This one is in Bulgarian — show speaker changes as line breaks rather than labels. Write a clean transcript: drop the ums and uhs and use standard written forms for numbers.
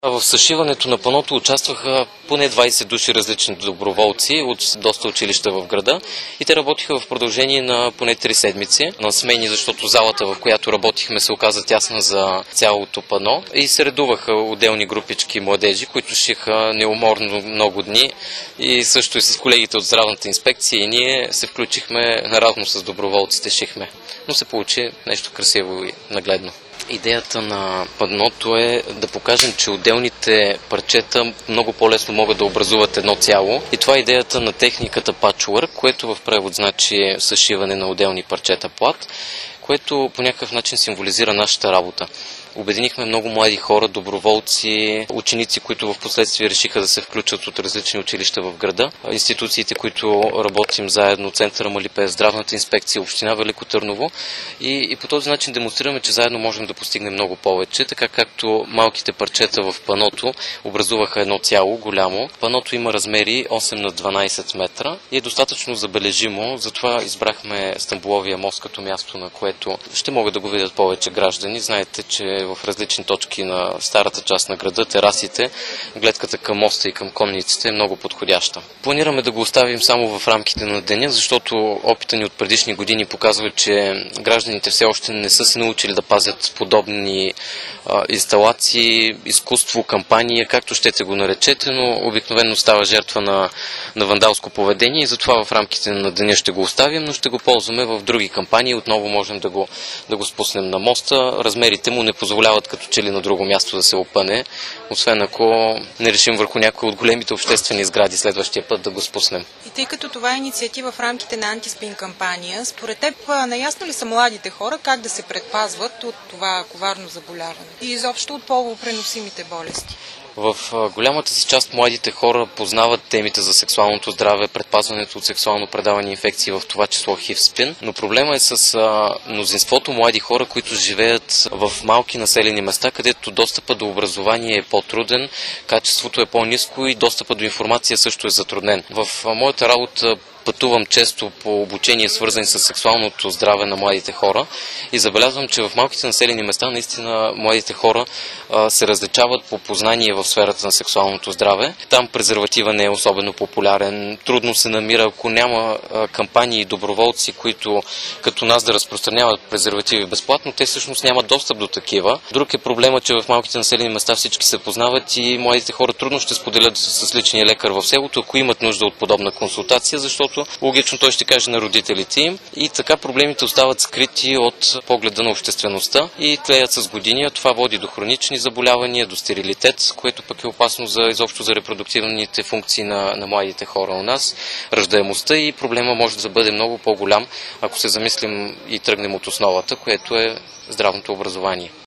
В съшиването на паното участваха поне 20 души различни доброволци от доста училища в града и те работиха в продължение на поне 3 седмици на смени, защото залата, в която работихме, се оказа тясна за цялото пано и се редуваха отделни групички младежи, които шиха неуморно много дни и също и с колегите от здравната инспекция и ние се включихме наравно с доброволците, шихме. Но се получи нещо красиво и нагледно. Идеята на панното е да покажем, че отделните парчета много по-лесно могат да образуват едно цяло. И това е идеята на техниката patchwork, което в превод значи съшиване на отделни парчета плат, което по някакъв начин символизира нашата работа. Обединихме много млади хора, доброволци, ученици, които в последствие решиха да се включат от различни училища в града, институциите, които работим заедно, Центъра Малипе, Здравната инспекция, Община Велико Търново и по този начин демонстрираме, че заедно можем да постигнем много повече, така както малките парчета в паното образуваха едно цяло голямо. Паното има размери 8 на 12 метра и е достатъчно забележимо, затова избрахме Стамболовия мост като място, на което ще могат да го видят повече граждани. Знаете, че в различни точки на старата част на града, терасите, гледката към моста и към конниците е много подходяща. Планираме да го оставим само в рамките на деня, защото опита ни от предишни години показва, че гражданите все още не са се научили да пазят подобни инсталации, изкуство, кампания, както щете го наречете, но обикновено става жертва на вандалско поведение и затова в рамките на деня ще го оставим, но ще го ползваме в други кампании. Отново можем да го спуснем на моста. Размерите му не позволяват като че ли на друго място да се опъне, освен ако не решим върху някои от големите обществени сгради следващия път да го спуснем.
И тъй като това е инициатива в рамките на антиспин кампания, според теб наясно ли са младите хора как да се предпазват от това коварно заболяване и изобщо от половопреносимите болести?
В голямата си част младите хора познават темите за сексуалното здраве, предпазването от сексуално предавани инфекции, в това число HIV-СПИН, но проблема е с мнозинството млади хора, които живеят в малки населени места, където достъпът до образование е по-труден, качеството е по-ниско и достъпът до информация също е затруднен. В моята работа пътувам често по обучение, свързани с сексуалното здраве на младите хора и забелязвам, че в малките населени места наистина младите хора се различават по познание в сферата на сексуалното здраве. Там презерватива не е особено популярен, трудно се намира, ако няма кампании и доброволци, които като нас да разпространяват презервативи безплатно, те всъщност нямат достъп до такива. Друг е проблема, че в малките населени места всички се познават и младите хора трудно ще споделят с личния лекар в селото, ако имат нужда от подобна консултация, защото логично той ще каже на родителите им и така проблемите остават скрити от погледа на обществеността и тлеят с години, а това води до хронични заболявания, до стерилитет, което пък е опасно изобщо за репродуктивните функции на младите хора у нас, раждаемостта и проблема може да бъде много по-голям, ако се замислим и тръгнем от основата, което е здравното образование.